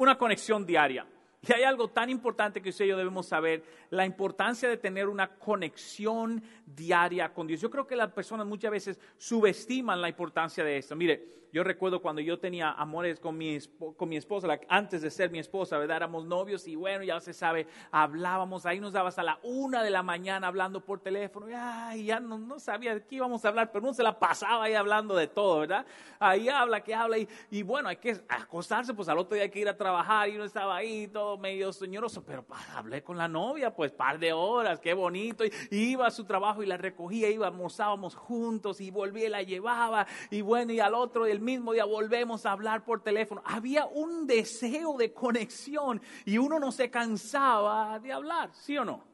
una conexión diaria. Y hay algo tan importante que usted y yo debemos saber, la importancia de tener una conexión diaria con Dios. Yo creo que las personas muchas veces subestiman la importancia de esto. Mire, yo recuerdo cuando yo tenía amores con mi esposa, antes de ser mi esposa, ¿verdad? Éramos novios y bueno, ya se sabe, hablábamos, ahí nos daba hasta la 1 de la mañana hablando por teléfono. Y ya no sabía de qué íbamos a hablar, pero uno se la pasaba ahí hablando de todo, ¿verdad? Ahí habla, que habla y bueno, hay que acostarse, pues al otro día hay que ir a trabajar y uno estaba ahí todo medio señoroso, pero hablé con la novia, pues par de horas, qué bonito, y iba a su trabajo y la recogía, almorzábamos juntos y volvía y la llevaba, y bueno, y al otro, el mismo día volvemos a hablar por teléfono. Había un deseo de conexión y uno no se cansaba de hablar, ¿sí o no?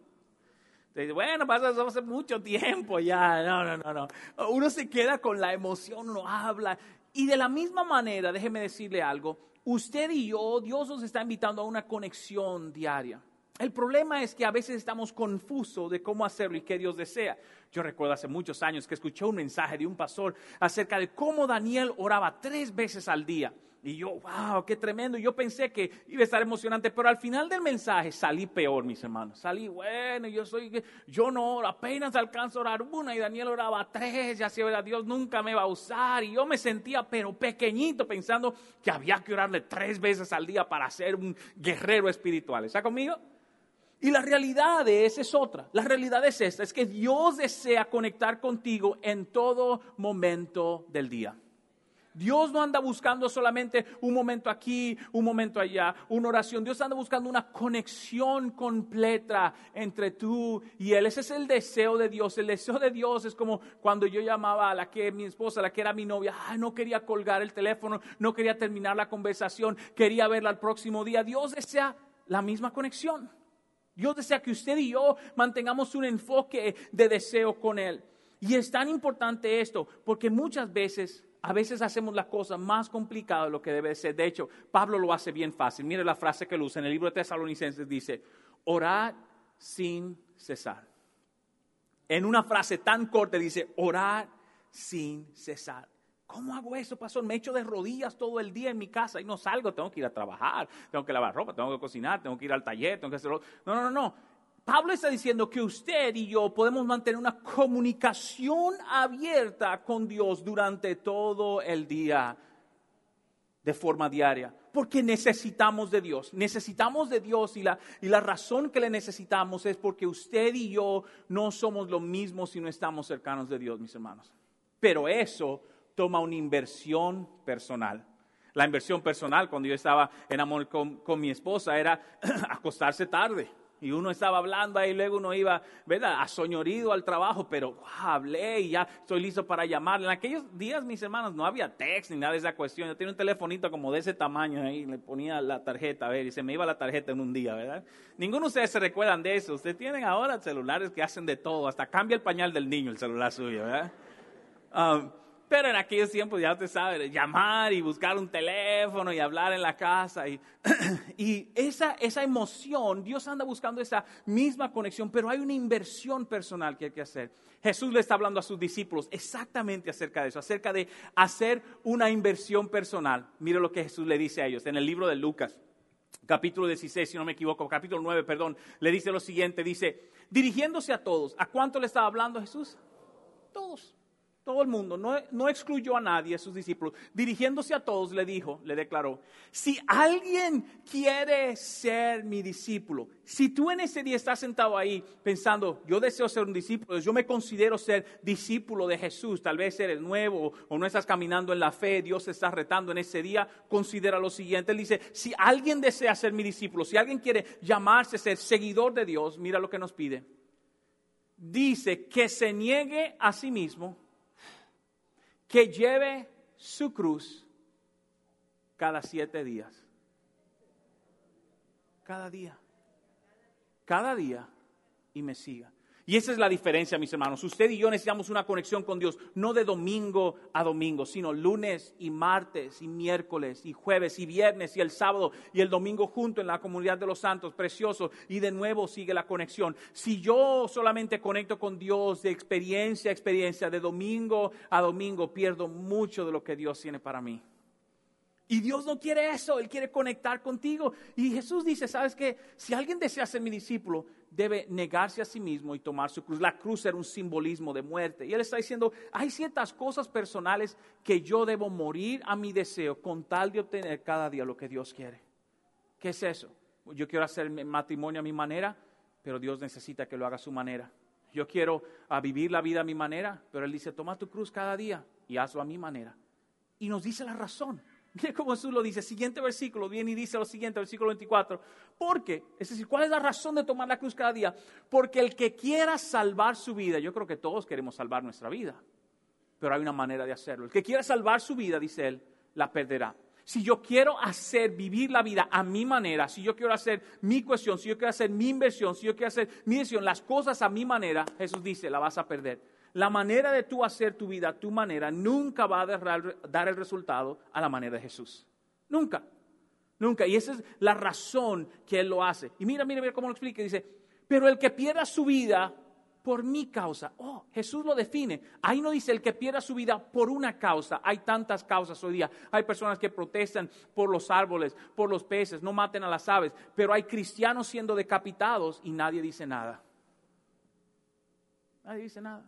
Bueno, pasa hace mucho tiempo ya, no. Uno se queda con la emoción, uno habla, y de la misma manera, déjeme decirle algo, usted y yo, Dios nos está invitando a una conexión diaria. El problema es que a veces estamos confusos de cómo hacerlo y qué Dios desea. Yo recuerdo hace muchos años que escuché un mensaje de un pastor acerca de cómo Daniel oraba 3 veces al día. Y yo, wow, qué tremendo. Yo pensé que iba a estar emocionante, pero al final del mensaje salí peor, mis hermanos. Salí, bueno, yo no oro, apenas alcanzo a orar 1 y Daniel oraba 3, ya sé, Dios nunca me va a usar. Y yo me sentía pero pequeñito pensando que había que orarle 3 veces al día para ser un guerrero espiritual. ¿Está conmigo? Y la realidad es otra. La realidad es esta, es que Dios desea conectar contigo en todo momento del día. Dios no anda buscando solamente un momento aquí, un momento allá, una oración. Dios anda buscando una conexión completa entre tú y Él. Ese es el deseo de Dios. El deseo de Dios es como cuando yo llamaba a mi esposa, la que era mi novia. No quería colgar el teléfono, no quería terminar la conversación, quería verla el próximo día. Dios desea la misma conexión. Dios desea que usted y yo mantengamos un enfoque de deseo con Él. Y es tan importante esto, porque a veces hacemos la cosa más complicada de lo que debe ser. De hecho, Pablo lo hace bien fácil. Mire la frase que él usa en el libro de Tesalonicenses, dice, orad sin cesar. En una frase tan corta dice, orad sin cesar. ¿Cómo hago eso, pastor? Me echo de rodillas todo el día en mi casa y no salgo, tengo que ir a trabajar, tengo que lavar ropa, tengo que cocinar, tengo que ir al taller, tengo que hacerlo. No. Pablo está diciendo que usted y yo podemos mantener una comunicación abierta con Dios durante todo el día, de forma diaria, porque necesitamos de Dios y la razón que le necesitamos es porque usted y yo no somos lo mismo si no estamos cercanos de Dios, mis hermanos. Pero eso toma una inversión personal. La inversión personal cuando yo estaba en amor con mi esposa era acostarse tarde. Y uno estaba hablando ahí, luego uno iba, ¿verdad?, asoñorido al trabajo, pero hablé y ya estoy listo para llamarle. En aquellos días, mis hermanos, no había text ni nada de esa cuestión. Yo tenía un telefonito como de ese tamaño ahí, le ponía la tarjeta, a ver, y se me iba la tarjeta en un día, ¿verdad? Ninguno de ustedes se recuerdan de eso. Ustedes tienen ahora celulares que hacen de todo, hasta cambia el pañal del niño el celular suyo, ¿verdad? Pero en aquellos tiempos, ya usted sabe, llamar y buscar un teléfono y hablar en la casa. Y esa emoción, Dios anda buscando esa misma conexión, pero hay una inversión personal que hay que hacer. Jesús le está hablando a sus discípulos exactamente acerca de eso, acerca de hacer una inversión personal. Mire lo que Jesús le dice a ellos en el libro de Lucas, capítulo 16, si no me equivoco, capítulo 9, perdón. Le dice lo siguiente, dice, dirigiéndose a todos. ¿A cuánto le estaba hablando Jesús? Todos. Todo el mundo, no excluyó a nadie, a sus discípulos. Dirigiéndose a todos le declaró, si alguien quiere ser mi discípulo, si tú en ese día estás sentado ahí pensando, yo deseo ser un discípulo, yo me considero ser discípulo de Jesús, tal vez eres nuevo o no estás caminando en la fe, Dios te está retando en ese día, considera lo siguiente. Él dice, si alguien desea ser mi discípulo, si alguien quiere llamarse ser seguidor de Dios, mira lo que nos pide. Dice que se niegue a sí mismo, que lleve su cruz cada 7 días. Cada día y me siga. Y esa es la diferencia, mis hermanos. Usted y yo necesitamos una conexión con Dios, no de domingo a domingo, sino lunes y martes y miércoles y jueves y viernes y el sábado y el domingo junto en la comunidad de los santos, precioso. Y de nuevo sigue la conexión. Si yo solamente conecto con Dios de experiencia a experiencia, de domingo a domingo, pierdo mucho de lo que Dios tiene para mí. Y Dios no quiere eso, Él quiere conectar contigo. Y Jesús dice, ¿sabes qué? Si alguien desea ser mi discípulo, debe negarse a sí mismo y tomar su cruz. La cruz era un simbolismo de muerte. Y Él está diciendo, hay ciertas cosas personales que yo debo morir a mi deseo con tal de obtener cada día lo que Dios quiere. ¿Qué es eso? Yo quiero hacer mi matrimonio a mi manera, pero Dios necesita que lo haga a su manera. Yo quiero vivir la vida a mi manera, pero Él dice, toma tu cruz cada día y hazlo a mi manera. Y nos dice la razón. Mire cómo Jesús lo dice. Siguiente versículo viene y dice lo siguiente, versículo 24. Porque, es decir, ¿cuál es la razón de tomar la cruz cada día? Porque el que quiera salvar su vida, yo creo que todos queremos salvar nuestra vida, pero hay una manera de hacerlo. El que quiera salvar su vida, dice Él, la perderá. Si yo quiero vivir la vida a mi manera, si yo quiero hacer mi cuestión, si yo quiero hacer mi inversión, si yo quiero hacer mi decisión, las cosas a mi manera, Jesús dice, la vas a perder. La manera de tú hacer tu vida a tu manera nunca va a dar el resultado a la manera de Jesús. Nunca. Nunca. Y esa es la razón que Él lo hace. Y mira cómo lo explica. Dice, pero el que pierda su vida por mi causa. Oh, Jesús lo define. Ahí no dice el que pierda su vida por una causa. Hay tantas causas hoy día. Hay personas que protestan por los árboles, por los peces, no maten a las aves. Pero hay cristianos siendo decapitados y nadie dice nada. Nadie dice nada.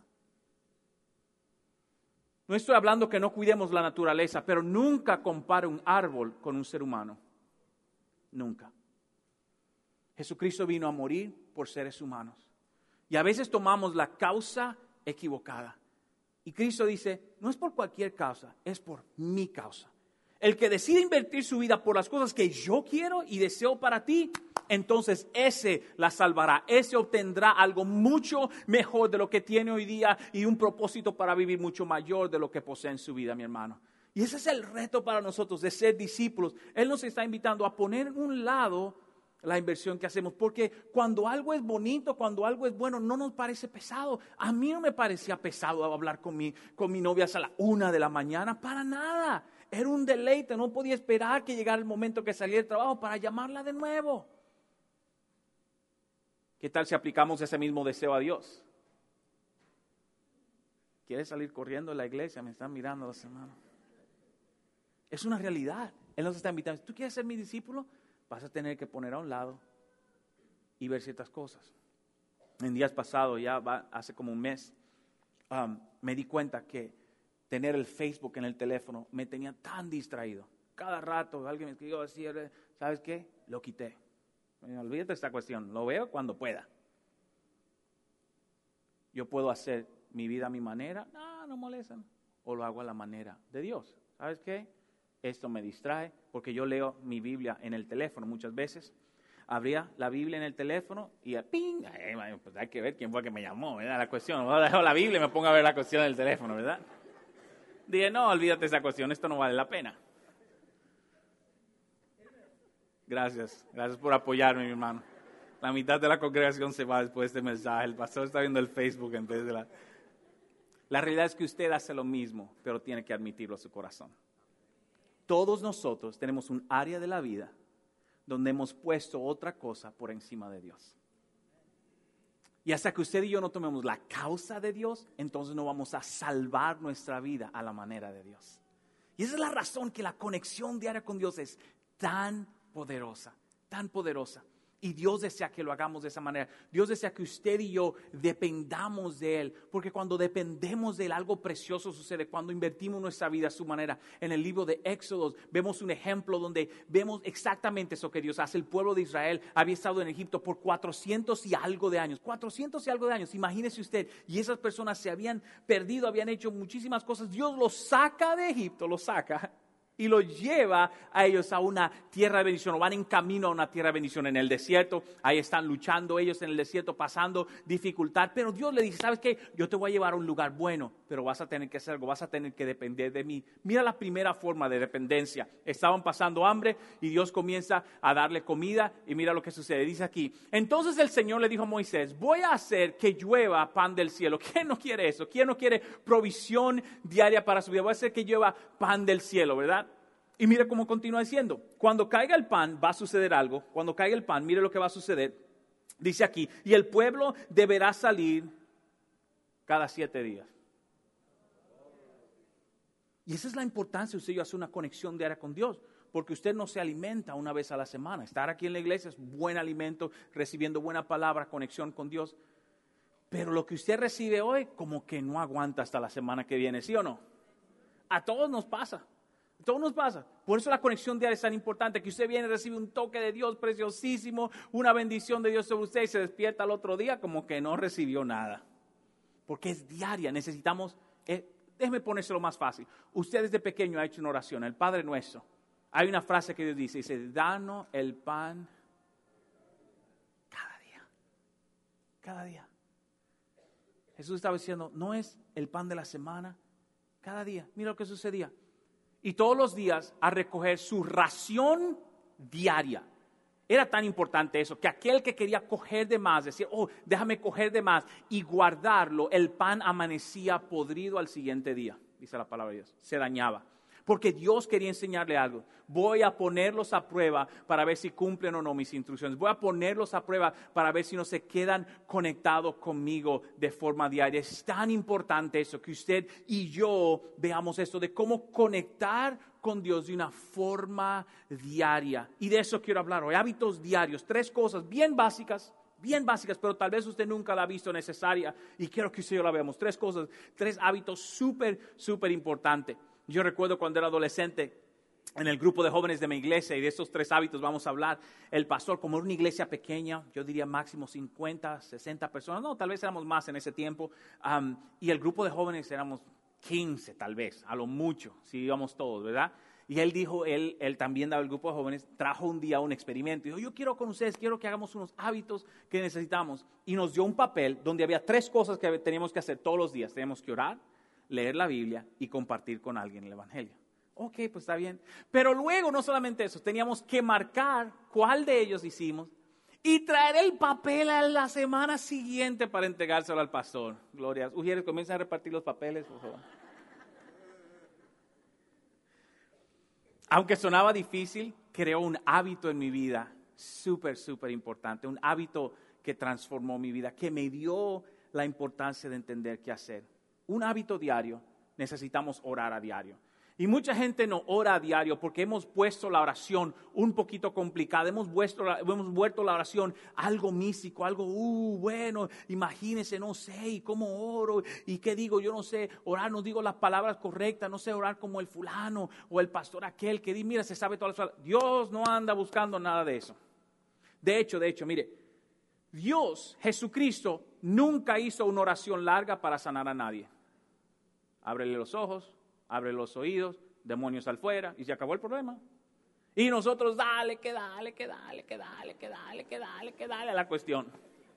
No estoy hablando que no cuidemos la naturaleza, pero nunca compare un árbol con un ser humano. Nunca. Jesucristo vino a morir por seres humanos. Y a veces tomamos la causa equivocada. Y Cristo dice, no es por cualquier causa, es por mi causa. El que decide invertir su vida por las cosas que yo quiero y deseo para ti, entonces ese la salvará, ese obtendrá algo mucho mejor de lo que tiene hoy día y un propósito para vivir mucho mayor de lo que posee en su vida, mi hermano. Y ese es el reto para nosotros de ser discípulos. Él nos está invitando a poner en un lado la inversión que hacemos, porque cuando algo es bonito, cuando algo es bueno, no nos parece pesado. A mí no me parecía pesado hablar con mi novia hasta la 1 de la mañana, para nada. Era un deleite, no podía esperar que llegara el momento que saliera del trabajo para llamarla de nuevo. ¿Qué tal si aplicamos ese mismo deseo a Dios? ¿Quieres salir corriendo de la iglesia? Me están mirando los hermanos. Es una realidad. Él nos está invitando. ¿Tú quieres ser mi discípulo? Vas a tener que poner a un lado y ver ciertas cosas. En días pasados, hace como un mes, me di cuenta que tener el Facebook en el teléfono me tenía tan distraído. Cada rato alguien me escribió así, ¿sabes qué? Lo quité. Olvídate de esta cuestión, lo veo cuando pueda. Yo puedo hacer mi vida a mi manera, no molestan. O lo hago a la manera de Dios. ¿Sabes qué? Esto me distrae porque yo leo mi Biblia en el teléfono muchas veces. Abría la Biblia en el teléfono y ¡ping! Pues hay que ver quién fue que me llamó, ¿verdad? La cuestión, no dejo la Biblia y me pongo a ver la cuestión del teléfono, ¿verdad? Dije, no, olvídate de esa cuestión, esto no vale la pena. Gracias por apoyarme, mi hermano. La mitad de la congregación se va después de este mensaje. El pastor está viendo el Facebook en vez de la... La realidad es que usted hace lo mismo, pero tiene que admitirlo a su corazón. Todos nosotros tenemos un área de la vida donde hemos puesto otra cosa por encima de Dios. Y hasta que usted y yo no tomemos la causa de Dios, entonces no vamos a salvar nuestra vida a la manera de Dios. Y esa es la razón que la conexión diaria con Dios es tan poderosa, tan poderosa. Y Dios desea que lo hagamos de esa manera. Dios desea que usted y yo dependamos de Él. Porque cuando dependemos de Él, algo precioso sucede. Cuando invertimos nuestra vida a su manera. En el libro de Éxodo vemos un ejemplo donde vemos exactamente eso que Dios hace. El pueblo de Israel había estado en Egipto por 400 y algo de años. 400 y algo de años. Imagínese usted. Y esas personas se habían perdido, habían hecho muchísimas cosas. Dios los saca de Egipto, los saca. Y lo lleva a ellos a una tierra de bendición, o van en camino a una tierra de bendición en el desierto. Ahí están luchando ellos en el desierto, pasando dificultad. Pero Dios le dice, ¿sabes qué? Yo te voy a llevar a un lugar bueno, pero vas a tener que hacer algo, vas a tener que depender de mí. Mira la primera forma de dependencia. Estaban pasando hambre y Dios comienza a darle comida y mira lo que sucede. Dice aquí, entonces el Señor le dijo a Moisés, voy a hacer que llueva pan del cielo. ¿Quién no quiere eso? ¿Quién no quiere provisión diaria para su vida? Voy a hacer que llueva pan del cielo, ¿verdad? Y mira cómo continúa diciendo, cuando caiga el pan va a suceder algo, cuando caiga el pan, mire lo que va a suceder, dice aquí, y el pueblo deberá salir cada 7 días. Y esa es la importancia, usted y yo hacer una conexión diaria con Dios. porque usted no se alimenta una vez a la semana. Estar aquí en la iglesia es buen alimento, recibiendo buena palabra, conexión con Dios. Pero lo que usted recibe hoy, como que no aguanta hasta la semana que viene, ¿sí o no? A todos nos pasa. A todos nos pasa. Por eso la conexión diaria es tan importante, que usted viene y recibe un toque de Dios preciosísimo, una bendición de Dios sobre usted y se despierta al otro día como que no recibió nada. Porque es diaria, necesitamos, déjeme ponérselo más fácil. Usted desde pequeño ha hecho una oración, el Padre Nuestro. Hay una frase que Dios dice, danos el pan cada día. Cada día. Jesús estaba diciendo, no es el pan de la semana, cada día. Mira lo que sucedía. Y todos los días a recoger su ración diaria. Era tan importante eso, que aquel que quería coger de más, decía, déjame coger de más y guardarlo, el pan amanecía podrido al siguiente día, dice la palabra de Dios, se dañaba. Porque Dios quería enseñarle algo. Voy a ponerlos a prueba para ver si cumplen o no mis instrucciones. Voy a ponerlos a prueba para ver si no se quedan conectados conmigo de forma diaria. Es tan importante eso, que usted y yo veamos esto de cómo conectar con Dios de una forma diaria. Y de eso quiero hablar hoy. Hábitos diarios. 3 cosas bien básicas, pero tal vez usted nunca la ha visto necesaria. Y quiero que usted y yo la veamos. 3 cosas, 3 hábitos súper importantes. Yo recuerdo cuando era adolescente, en el grupo de jóvenes de mi iglesia, y de estos 3 hábitos vamos a hablar, el pastor, como era una iglesia pequeña, yo diría máximo 50, 60 personas, no, tal vez éramos más en ese tiempo, y el grupo de jóvenes éramos 15 tal vez, a lo mucho, si íbamos todos, ¿verdad? Y él dijo, él también daba el grupo de jóvenes, trajo un día un experimento, y dijo, yo quiero con ustedes, quiero que hagamos unos hábitos que necesitamos, y nos dio un papel donde había 3 cosas que teníamos que hacer todos los días, teníamos que orar, leer la Biblia y compartir con alguien el Evangelio. Ok, pues está bien. Pero luego no solamente eso, teníamos que marcar cuál de ellos hicimos y traer el papel a la semana siguiente para entregárselo al pastor. Gloria. Ujieres, comienza a repartir los papeles, por favor. Aunque sonaba difícil, creó un hábito en mi vida súper importante. Un hábito que transformó mi vida, que me dio la importancia de entender qué hacer. Un hábito diario, necesitamos orar a diario. Y mucha gente no ora a diario porque hemos puesto la oración un poquito complicada. Hemos vuelto la oración algo místico, algo, bueno, imagínense, no sé, y cómo oro, y qué digo, yo no sé orar, no digo las palabras correctas, no sé orar como el fulano o el pastor aquel que dice, mira, se sabe todas las palabras. Dios no anda buscando nada de eso. De hecho, mire, Dios, Jesucristo, nunca hizo una oración larga para sanar a nadie. Ábrele los ojos, abre los oídos, demonios al fuera, y se acabó el problema. Y nosotros, dale a la cuestión.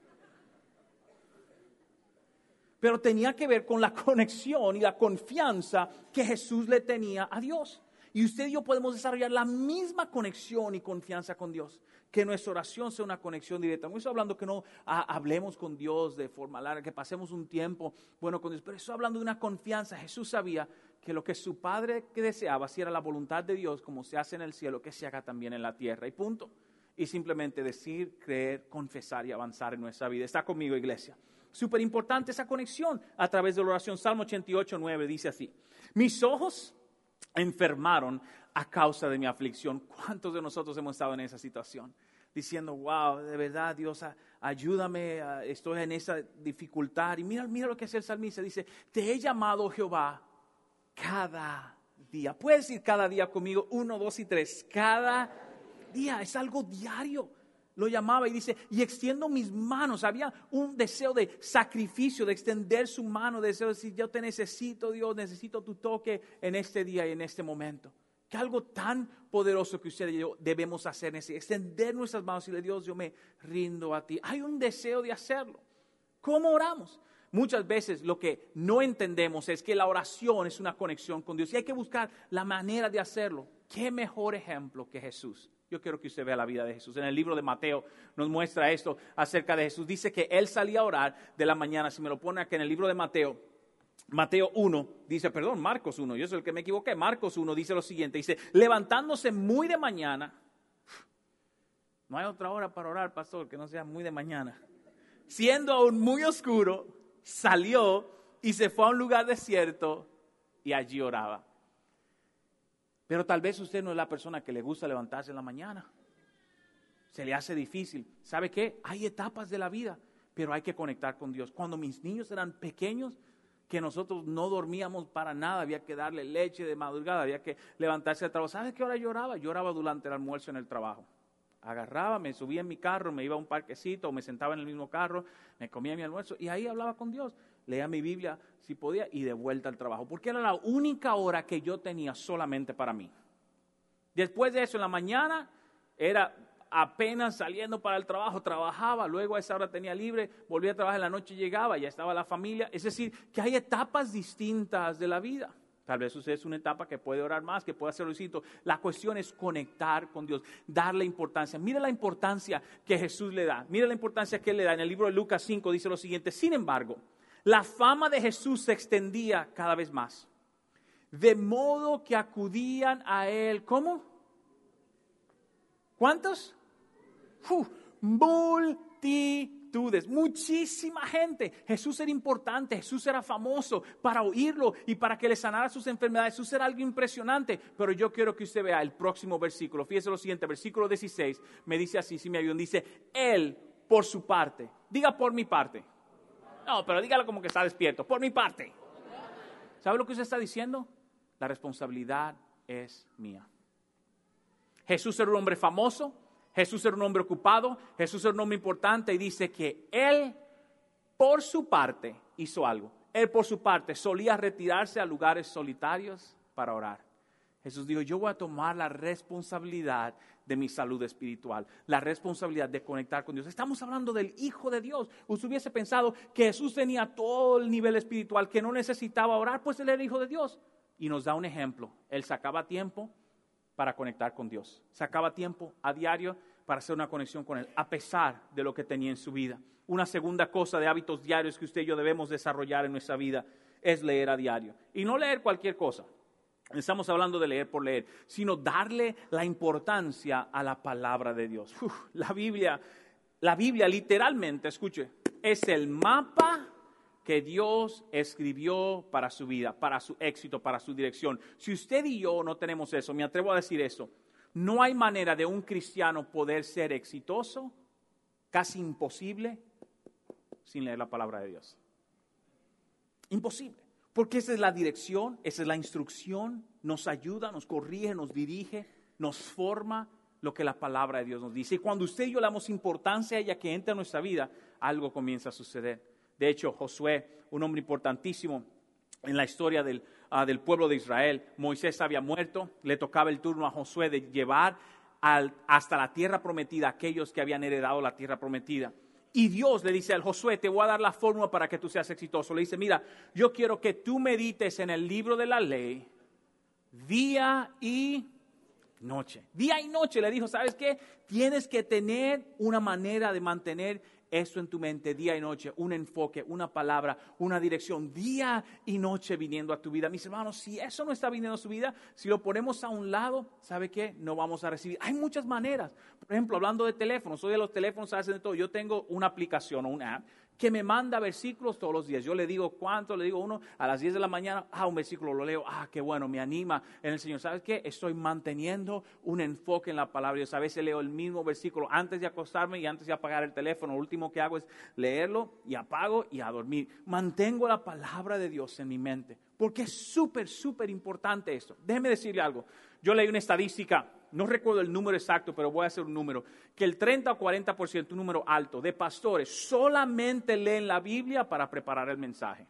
Pero tenía que ver con la conexión y la confianza que Jesús le tenía a Dios. Y usted y yo podemos desarrollar la misma conexión y confianza con Dios. Que nuestra oración sea una conexión directa. No estoy hablando que no hablemos con Dios de forma larga, que pasemos un tiempo bueno con Dios. Pero estoy hablando de una confianza. Jesús sabía que lo que su Padre deseaba, si era la voluntad de Dios, como se hace en el cielo, que se haga también en la tierra. Y punto. Y simplemente decir, creer, confesar y avanzar en nuestra vida. Está conmigo, iglesia. Súper importante esa conexión a través de la oración. Salmo 88:9 dice así. Mis ojos enfermaron a causa de mi aflicción. ¿Cuántos de nosotros hemos estado en esa situación? Diciendo, wow, de verdad, Dios, ayúdame, estoy en esa dificultad. Y mira lo que hace el salmista, dice, te he llamado Jehová cada día. Puedes decir cada día conmigo, 1, 2 y 3, cada día, es algo diario. Lo llamaba y dice, y extiendo mis manos. Había un deseo de sacrificio, de extender su mano, de deseo de decir, yo te necesito, Dios, necesito tu toque en este día y en este momento. Que algo tan poderoso que usted y yo debemos hacer es extender nuestras manos y decirle, Dios, yo me rindo a ti. Hay un deseo de hacerlo. ¿Cómo oramos? Muchas veces lo que no entendemos es que la oración es una conexión con Dios y hay que buscar la manera de hacerlo. ¿Qué mejor ejemplo que Jesús? Yo quiero que usted vea la vida de Jesús. En el libro de Mateo nos muestra esto acerca de Jesús. Dice que él salía a orar de la mañana. Si me lo pone aquí en el libro de Mateo 1, dice, Marcos 1, yo soy el que me equivoqué. Marcos 1 dice lo siguiente, dice, levantándose muy de mañana. No hay otra hora para orar, pastor, que no sea muy de mañana. Siendo aún muy oscuro, salió y se fue a un lugar desierto y allí oraba. Pero tal vez usted no es la persona que le gusta levantarse en la mañana. Se le hace difícil. ¿Sabe qué? Hay etapas de la vida, pero hay que conectar con Dios. Cuando mis niños eran pequeños, que nosotros no dormíamos para nada, había que darle leche de madrugada, había que levantarse al trabajo. ¿Sabe qué hora lloraba? Lloraba durante el almuerzo en el trabajo. Agarraba, me subía en mi carro, me iba a un parquecito, o me sentaba en el mismo carro, me comía mi almuerzo y ahí hablaba con Dios. Leía mi Biblia si podía y de vuelta al trabajo, porque era la única hora que yo tenía solamente para mí. Después de eso, en la mañana, era apenas saliendo para el trabajo, trabajaba, luego a esa hora tenía libre, volvía a trabajar en la noche, llegaba, ya estaba la familia. Es decir, que hay etapas distintas de la vida. Tal vez usted es una etapa que puede orar más, que puede hacerlo distinto. La cuestión es conectar con Dios, darle importancia. Mira la importancia que Jesús le da. Mira la importancia que Él le da. En el libro de Lucas 5 dice lo siguiente: sin embargo, la fama de Jesús se extendía cada vez más, de modo que acudían a Él. ¿Cómo? ¿Cuántos? Multitudes, muchísima gente. Jesús era importante, Jesús era famoso para oírlo y para que le sanara sus enfermedades. Jesús era algo impresionante, pero yo quiero que usted vea el próximo versículo. Fíjese lo siguiente, versículo 16, me dice así, si me ayudan, dice, Él por su parte, diga por mi parte. No, pero dígalo como que está despierto, por mi parte. ¿Sabe lo que usted está diciendo? La responsabilidad es mía. Jesús era un hombre famoso, Jesús era un hombre ocupado, Jesús era un hombre importante y dice que Él por su parte hizo algo. Él por su parte solía retirarse a lugares solitarios para orar. Jesús dijo, yo voy a tomar la responsabilidad de mi salud espiritual, la responsabilidad de conectar con Dios. Estamos hablando del Hijo de Dios. Usted hubiese pensado que Jesús tenía todo el nivel espiritual, que no necesitaba orar, pues Él era Hijo de Dios. Y nos da un ejemplo. Él sacaba tiempo para conectar con Dios. Sacaba tiempo a diario para hacer una conexión con Él, a pesar de lo que tenía en su vida. Una segunda cosa de hábitos diarios que usted y yo debemos desarrollar en nuestra vida es leer a diario. Y no leer cualquier cosa. Estamos hablando de leer por leer, sino darle la importancia a la palabra de Dios. La Biblia literalmente, escuche, es el mapa que Dios escribió para su vida, para su éxito, para su dirección. Si usted y yo no tenemos eso, me atrevo a decir eso, no hay manera de un cristiano poder ser exitoso, casi imposible, sin leer la palabra de Dios. Imposible, porque esa es la dirección, esa es la instrucción, nos ayuda, nos corrige, nos dirige, nos forma lo que la palabra de Dios nos dice. Y cuando usted y yo le damos importancia a ella que entra en nuestra vida, algo comienza a suceder. De hecho, Josué, un hombre importantísimo en la historia del pueblo de Israel, Moisés había muerto, le tocaba el turno a Josué de llevar hasta la tierra prometida a aquellos que habían heredado la tierra prometida. Y Dios le dice al Josué, te voy a dar la fórmula para que tú seas exitoso. Le dice, mira, yo quiero que tú medites en el libro de la ley día y noche. Día y noche le dijo, ¿sabes qué? Tienes que tener una manera de mantener esto en tu mente día y noche, un enfoque, una palabra, una dirección, día y noche viniendo a tu vida. Mis hermanos, si eso no está viniendo a su vida, si lo ponemos a un lado, ¿sabe qué? No vamos a recibir. Hay muchas maneras. Por ejemplo, hablando de teléfonos, hoy los teléfonos hacen de todo. Yo tengo una aplicación o una app que me manda versículos todos los días. Yo le digo cuánto, le digo uno a las 10 de la mañana, un versículo lo leo, qué bueno, me anima en el Señor. ¿Sabes qué? Estoy manteniendo un enfoque en la palabra de Dios. A veces leo el mismo versículo antes de acostarme y antes de apagar el teléfono. Lo último que hago es leerlo y apago y a dormir. Mantengo la palabra de Dios en mi mente, porque es súper, súper importante esto. Déjeme decirle algo. Yo leí una estadística, no recuerdo el número exacto, pero voy a hacer un número, que el 30 o 40%, un número alto, de pastores solamente leen la Biblia para preparar el mensaje.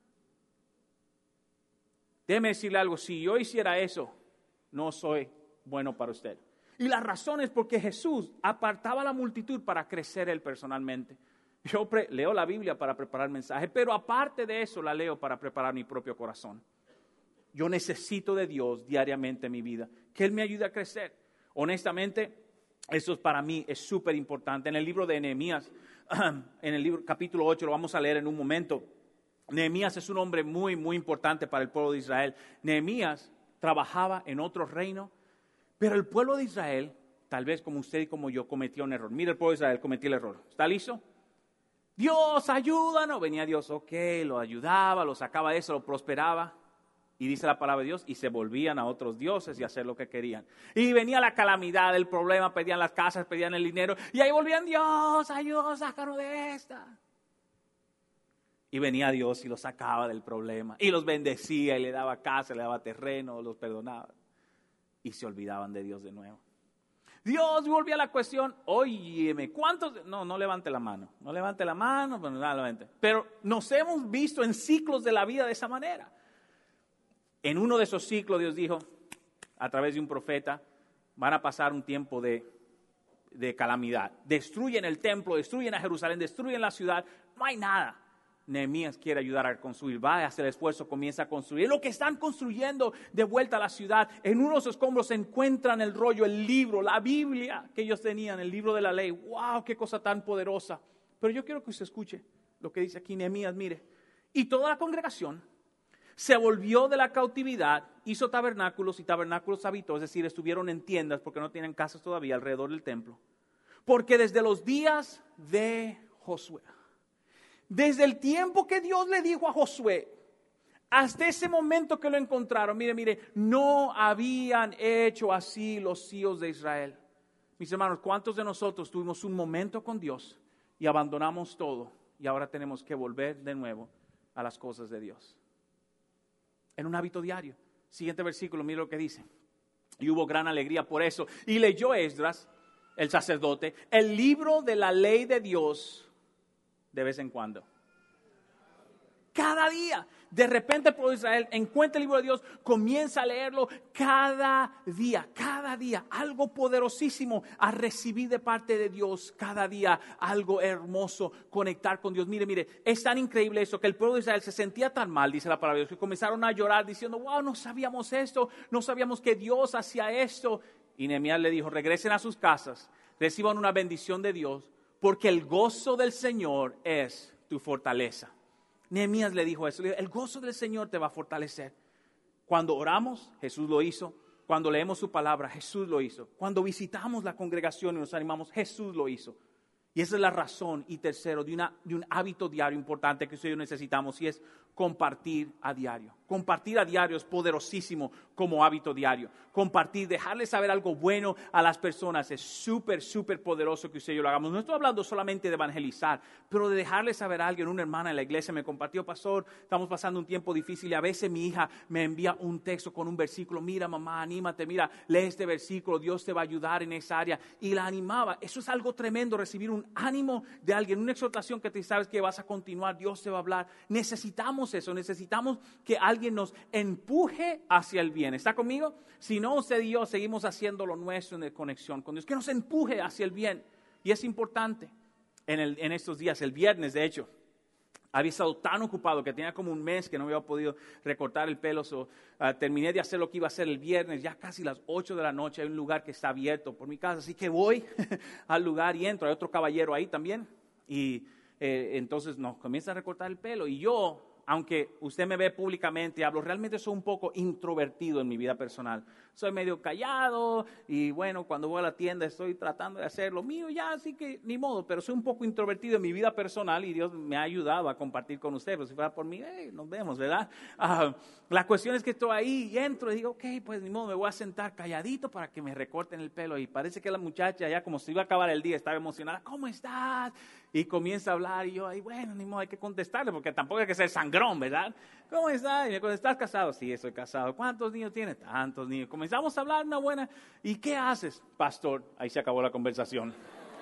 Déjeme decirle algo, si yo hiciera eso, no soy bueno para usted. Y la razón es porque Jesús apartaba a la multitud para crecer él personalmente. Yo leo la Biblia para preparar el mensaje, pero aparte de eso la leo para preparar mi propio corazón. Yo necesito de Dios diariamente en mi vida, que Él me ayude a crecer. Honestamente, eso para mí es súper importante. En el libro de Nehemías, en el libro capítulo 8, lo vamos a leer en un momento. Nehemías es un hombre muy, muy importante para el pueblo de Israel. Nehemías trabajaba en otro reino, pero el pueblo de Israel, tal vez como usted y como yo, cometió un error. Mira, el pueblo de Israel cometió el error. ¿Está listo? Dios, ayúdanos. Venía Dios, ok, lo ayudaba, lo sacaba de eso, lo prosperaba. Y dice la palabra de Dios, y se volvían a otros dioses y a hacer lo que querían. Y venía la calamidad, el problema, pedían las casas, pedían el dinero. Y ahí volvían, Dios, ayúdanos, sácanos de esta. Y venía Dios y los sacaba del problema. Y los bendecía y le daba casa, le daba terreno, los perdonaba. Y se olvidaban de Dios de nuevo. Dios volvía a la cuestión, óyeme, ¿cuántos? No levante la mano. No levante la mano, pero no la levante. Pero nos hemos visto en ciclos de la vida de esa manera. En uno de esos ciclos Dios dijo, a través de un profeta, van a pasar un tiempo de calamidad. Destruyen el templo, destruyen a Jerusalén, destruyen la ciudad, no hay nada. Nehemías quiere ayudar a construir, va a hacer el esfuerzo, comienza a construir. En lo que están construyendo de vuelta a la ciudad, en uno de los escombros se encuentran el rollo, el libro, la Biblia que ellos tenían, el libro de la ley. ¡Wow! ¡Qué cosa tan poderosa! Pero yo quiero que usted escuche lo que dice aquí Nehemías, mire. Y toda la congregación se volvió de la cautividad, hizo tabernáculos y tabernáculos habitó, es decir, estuvieron en tiendas porque no tienen casas todavía alrededor del templo. Porque desde los días de Josué, desde el tiempo que Dios le dijo a Josué, hasta ese momento que lo encontraron, mire, no habían hecho así los hijos de Israel. Mis hermanos, ¿cuántos de nosotros tuvimos un momento con Dios y abandonamos todo y ahora tenemos que volver de nuevo a las cosas de Dios? En un hábito diario. Siguiente versículo, mire lo que dice. Y hubo gran alegría por eso. Y leyó Esdras, el sacerdote, el libro de la ley de Dios de vez en cuando. Cada día. De repente el pueblo de Israel encuentra el libro de Dios, comienza a leerlo cada día, algo poderosísimo a recibir de parte de Dios, cada día algo hermoso, conectar con Dios. Mire, es tan increíble eso que el pueblo de Israel se sentía tan mal, dice la palabra de Dios, que comenzaron a llorar diciendo, wow, no sabíamos esto, no sabíamos que Dios hacía esto. Y Nehemías le dijo, regresen a sus casas, reciban una bendición de Dios, porque el gozo del Señor es tu fortaleza. Nehemías le dijo eso, el gozo del Señor te va a fortalecer. Cuando oramos, Jesús lo hizo. Cuando leemos su palabra, Jesús lo hizo. Cuando visitamos la congregación y nos animamos, Jesús lo hizo. Y esa es la razón, y tercero, de un hábito diario importante que ustedes necesitamos, y es compartir a diario. Compartir a diario es poderosísimo como hábito diario. Compartir, dejarle saber algo bueno a las personas es súper poderoso que usted y yo lo hagamos. No estoy hablando solamente de evangelizar, pero de dejarle saber a alguien. Una hermana en la iglesia me compartió, pastor, estamos pasando un tiempo difícil y a veces mi hija me envía un texto con un versículo. Mira, mamá, anímate, mira, lee este versículo, Dios te va a ayudar en esa área. Y la animaba. Eso es algo tremendo, recibir un ánimo de alguien, una exhortación que te sabes que vas a continuar, Dios te va a hablar. Necesitamos eso, necesitamos que alguien nos empuje hacia el bien. ¿Está conmigo? Si no, usted y yo seguimos haciendo lo nuestro en conexión con Dios, que nos empuje hacia el bien. Y es importante en estos días, el viernes de hecho, había estado tan ocupado que tenía como un mes que no había podido recortar el pelo. Terminé de hacer lo que iba a hacer el viernes, ya casi las 8 de la noche. Hay un lugar que está abierto por mi casa, así que voy al lugar y entro. Hay otro caballero ahí también. Y entonces nos comienza a recortar el pelo. Y yo, aunque usted me ve públicamente y hablo, realmente soy un poco introvertido en mi vida personal. Soy medio callado y bueno, cuando voy a la tienda estoy tratando de hacer lo mío ya, así que ni modo, pero soy un poco introvertido en mi vida personal y Dios me ha ayudado a compartir con usted. Pero si fuera por mí, nos vemos, ¿verdad? La cuestión es que estoy ahí y entro y digo, ok, pues ni modo, me voy a sentar calladito para que me recorten el pelo. Y parece que la muchacha ya como se iba a acabar el día estaba emocionada. ¿Cómo estás? Y comienza a hablar y yo ahí, bueno, ni modo, hay que contestarle porque tampoco hay que ser sangrón, ¿verdad? ¿Cómo estás? Y me contesta, ¿estás casado? Sí, estoy casado. ¿Cuántos niños tienes? Tantos niños. Comenzamos a hablar una buena. ¿Y qué haces, pastor? Ahí se acabó la conversación.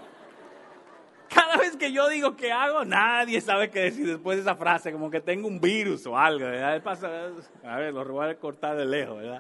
Cada vez que yo digo qué hago, nadie sabe qué decir después de esa frase, como que tengo un virus o algo, ¿verdad? A ver, lo voy a cortar de lejos, ¿verdad?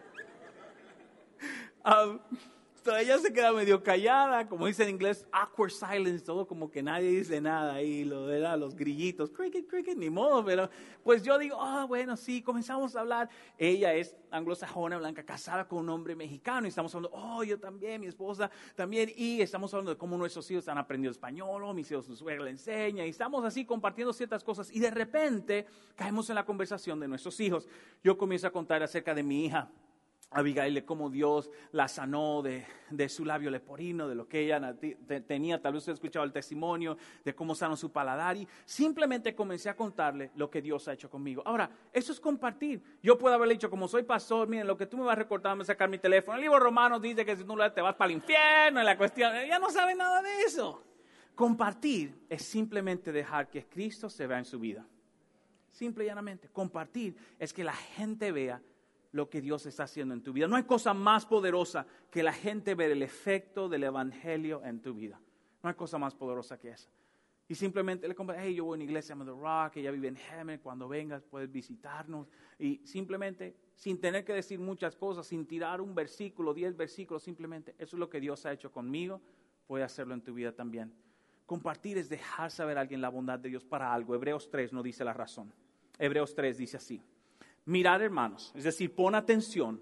Ella se queda medio callada, como dice en inglés, awkward silence, todo como que nadie dice nada ahí, los grillitos, cricket, ni modo, pero pues yo digo, bueno, sí, comenzamos a hablar. Ella es anglosajona, blanca, casada con un hombre mexicano, y estamos hablando, yo también, mi esposa también, y estamos hablando de cómo nuestros hijos han aprendido español, mis hijos, su suegra le enseña, y estamos así compartiendo ciertas cosas, y de repente caemos en la conversación de nuestros hijos. Yo comienzo a contar acerca de mi hija, Abigail de cómo Dios la sanó de su labio leporino, de lo que ella tenía. Tal vez usted ha escuchado el testimonio de cómo sanó su paladar, y simplemente comencé a contarle lo que Dios ha hecho conmigo. Ahora, eso es compartir. Yo puedo haberle dicho, como soy pastor, miren, lo que tú me vas a recordar, me voy a sacar mi teléfono. El libro de Romanos dice que si no lo te vas para el infierno, y la cuestión, ella no sabe nada de eso. Compartir es simplemente dejar que Cristo se vea en su vida. Simple y llanamente. Compartir es que la gente vea lo que Dios está haciendo en tu vida. No hay cosa más poderosa que la gente ver el efecto del evangelio en tu vida. No hay cosa más poderosa que esa. Y simplemente le comparto, hey, yo voy a una iglesia llama The Rock, ella vive en Hemet, cuando vengas puedes visitarnos. Y simplemente, sin tener que decir muchas cosas, sin tirar un versículo, 10 versículos, simplemente, eso es lo que Dios ha hecho conmigo, puede hacerlo en tu vida también. Compartir es dejar saber a alguien la bondad de Dios para algo. Hebreos 3 nos dice la razón. Hebreos 3 dice así: mirad, hermanos, es decir, pon atención,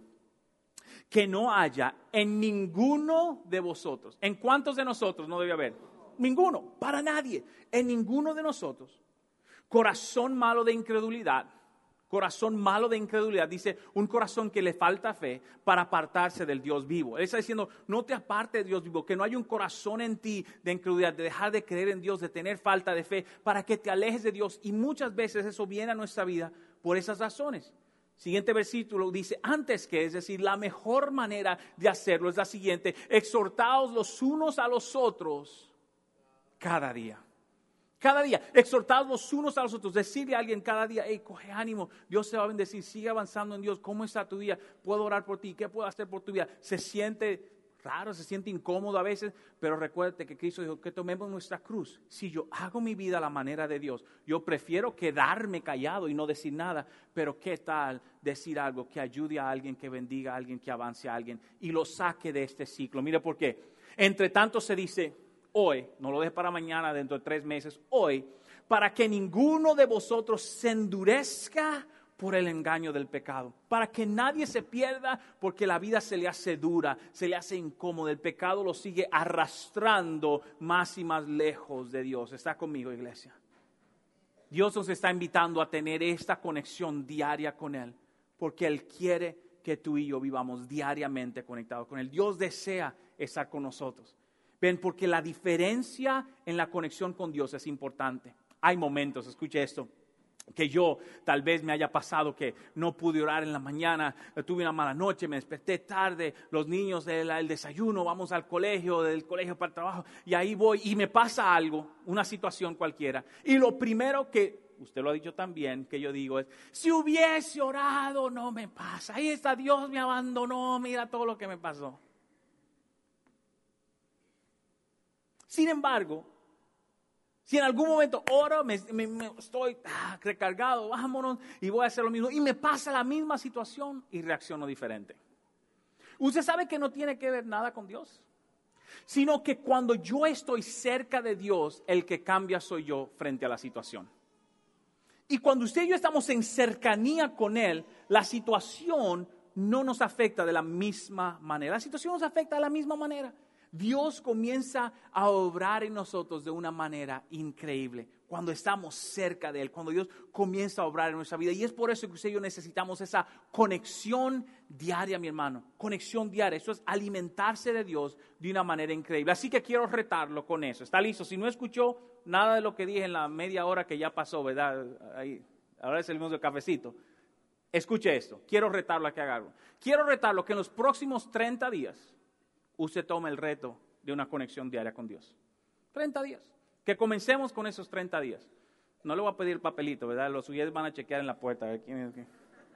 que no haya en ninguno de vosotros. ¿En cuántos de nosotros no debe haber? Ninguno, para nadie. En ninguno de nosotros. Corazón malo de incredulidad. Corazón malo de incredulidad. Dice, un corazón que le falta fe para apartarse del Dios vivo. Él está diciendo, no te apartes de Dios vivo, que no hay un corazón en ti de incredulidad, de dejar de creer en Dios, de tener falta de fe, para que te alejes de Dios. Y muchas veces eso viene a nuestra vida por esas razones. Siguiente versículo dice, antes que, es decir, la mejor manera de hacerlo es la siguiente: exhortaos los unos a los otros cada día. Cada día, exhortados los unos a los otros, decirle a alguien cada día, hey, coge ánimo, Dios te va a bendecir, sigue avanzando en Dios. ¿Cómo está tu día? ¿Puedo orar por ti? ¿Qué puedo hacer por tu vida? Se siente raro, se siente incómodo a veces, pero recuérdate que Cristo dijo que tomemos nuestra cruz. Si yo hago mi vida a la manera de Dios, yo prefiero quedarme callado y no decir nada, pero ¿qué tal decir algo que ayude a alguien, que bendiga a alguien, que avance a alguien y lo saque de este ciclo? Mira por qué. Entre tanto se dice, hoy, no lo dejes para mañana, dentro de 3 meses, hoy, para que ninguno de vosotros se endurezca por el engaño del pecado, para que nadie se pierda, porque la vida se le hace dura, se le hace incómoda, el pecado lo sigue arrastrando más y más lejos de Dios. ¿Está conmigo, iglesia? Dios nos está invitando a tener esta conexión diaria con Él, porque Él quiere que tú y yo vivamos diariamente conectados con Él. Dios desea estar con nosotros. Ven, porque la diferencia en la conexión con Dios es importante. Hay momentos, escuche esto, que yo tal vez me haya pasado que no pude orar en la mañana, tuve una mala noche, me desperté tarde, los niños el desayuno, vamos al colegio, del colegio para el trabajo, y ahí voy y me pasa algo, una situación cualquiera. Y lo primero que, usted lo ha dicho también, que yo digo es, si hubiese orado no me pasa, ahí está, Dios me abandonó, mira todo lo que me pasó. Sin embargo, si en algún momento oro, me estoy recargado, vámonos, y voy a hacer lo mismo, y me pasa la misma situación y reacciono diferente. Usted sabe que no tiene que ver nada con Dios, sino que cuando yo estoy cerca de Dios, el que cambia soy yo frente a la situación. Y cuando usted y yo estamos en cercanía con Él, la situación no nos afecta de la misma manera. La situación nos afecta de la misma manera. Dios comienza a obrar en nosotros de una manera increíble cuando estamos cerca de Él, cuando Dios comienza a obrar en nuestra vida. Y es por eso que usted y yo necesitamos esa conexión diaria, mi hermano. Conexión diaria, eso es alimentarse de Dios de una manera increíble. Así que quiero retarlo con eso. ¿Está listo? Si no escuchó nada de lo que dije en la media hora que ya pasó, ¿verdad? Ahí, ahora es el mismo cafecito. Escuche esto, quiero retarlo a que haga algo. Quiero retarlo que en los próximos 30 días usted tome el reto de una conexión diaria con Dios. 30 días. Que comencemos con esos 30 días. No le voy a pedir el papelito, ¿verdad? Los suyos van a chequear en la puerta a ver quién es quién.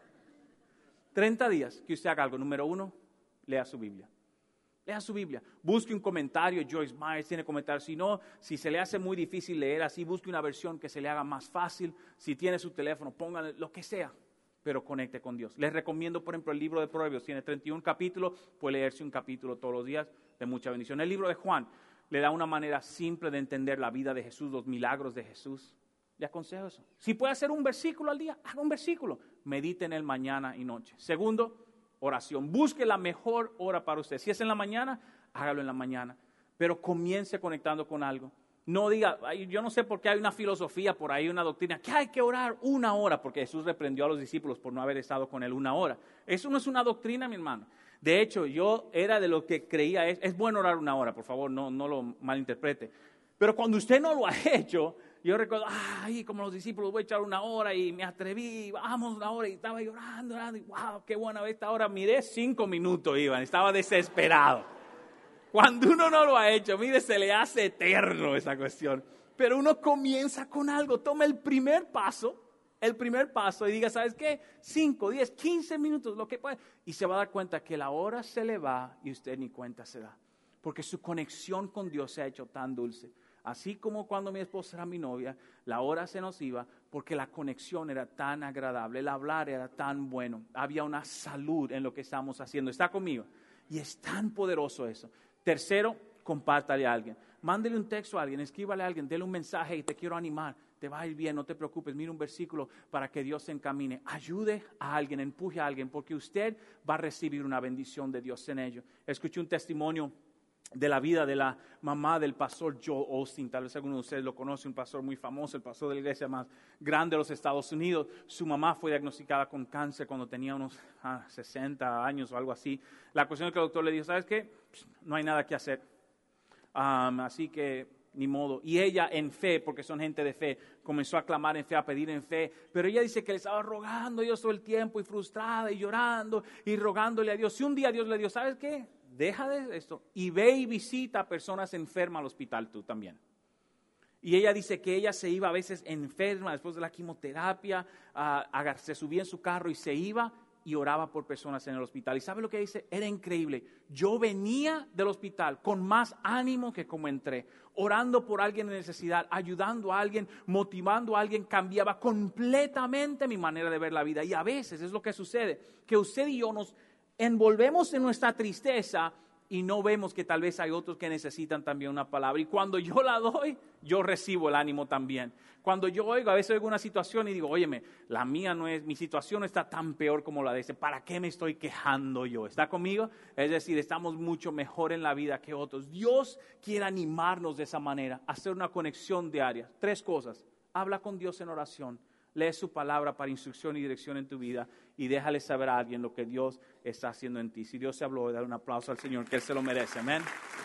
30 días que usted haga algo. Número 1, lea su Biblia. Lea su Biblia. Busque un comentario. Joyce Myers tiene comentarios. Si no, si se le hace muy difícil leer así, busque una versión que se le haga más fácil. Si tiene su teléfono, póngale lo que sea, pero conecte con Dios. Les recomiendo, por ejemplo, el libro de Proverbios. Tiene 31 capítulos, puede leerse un capítulo todos los días, de mucha bendición. El libro de Juan le da una manera simple de entender la vida de Jesús, los milagros de Jesús. Le aconsejo eso. Si puede hacer un versículo al día, haga un versículo. Medite en él mañana y noche. Segundo, oración. Busque la mejor hora para usted. Si es en la mañana, hágalo en la mañana. Pero comience conectando con algo. No diga, yo no sé por qué hay una filosofía por ahí, una doctrina, que hay que orar 1 hora, porque Jesús reprendió a los discípulos por no haber estado con él 1 hora. Eso no es una doctrina, mi hermano. De hecho, yo era de lo que creía, es bueno orar 1 hora, por favor, no lo malinterprete. Pero cuando usted no lo ha hecho, yo recuerdo, como los discípulos, voy a echar 1 hora y me atreví, vamos 1 hora y estaba llorando, y wow, qué buena esta hora. Miré 5 minutos, Iván, estaba desesperado. Cuando uno no lo ha hecho, mire, se le hace eterno esa cuestión. Pero uno comienza con algo, toma el primer paso y diga, ¿sabes qué? 5, 10, 15 minutos, lo que puede. Y se va a dar cuenta que la hora se le va y usted ni cuenta se da. Porque su conexión con Dios se ha hecho tan dulce. Así como cuando mi esposa era mi novia, la hora se nos iba porque la conexión era tan agradable, el hablar era tan bueno. Había una salud en lo que estamos haciendo. ¿Está conmigo? Y es tan poderoso eso. Tercero, compártale a alguien. Mándele un texto a alguien, escríbale a alguien, dele un mensaje y te quiero animar. Te va a ir bien, no te preocupes. Mira un versículo para que Dios se encamine. Ayude a alguien, empuje a alguien, porque usted va a recibir una bendición de Dios en ello. Escuché un testimonio de la vida de la mamá del pastor Joel Osteen. Tal vez alguno de ustedes lo conoce, un pastor muy famoso, el pastor de la iglesia más grande de los Estados Unidos. Su mamá fue diagnosticada con cáncer cuando tenía unos 60 años o algo así. La cuestión es que el doctor le dijo, ¿sabes qué? No hay nada que hacer. Así que ni modo. Y ella en fe, porque son gente de fe, comenzó a clamar en fe, a pedir en fe. Pero ella dice que le estaba rogando a Dios todo el tiempo y frustrada y llorando y rogándole a Dios. Y un día Dios le dijo, ¿sabes qué? Deja de esto y ve y visita a personas enfermas al hospital tú también. Y ella dice que ella se iba a veces enferma después de la quimioterapia, se subía en su carro y se iba y oraba por personas en el hospital. ¿Y sabe lo que dice? Era increíble. Yo venía del hospital con más ánimo que como entré, orando por alguien en necesidad, ayudando a alguien, motivando a alguien. Cambiaba completamente mi manera de ver la vida. Y a veces es lo que sucede, que usted y yo nos envolvemos en nuestra tristeza y no vemos que tal vez hay otros que necesitan también una palabra. Y cuando yo la doy, yo recibo el ánimo también. Cuando yo oigo, a veces oigo una situación y digo, óyeme, la mía no es, mi situación no está tan peor como la de ese. ¿Para qué me estoy quejando yo? ¿Está conmigo? Es decir, estamos mucho mejor en la vida que otros. Dios quiere animarnos de esa manera, hacer una conexión diaria. 3 cosas. Habla con Dios en oración. Lee su palabra para instrucción y dirección en tu vida y déjale saber a alguien lo que Dios está haciendo en ti. Si Dios se habló, dale un aplauso al Señor, que Él se lo merece. Amén.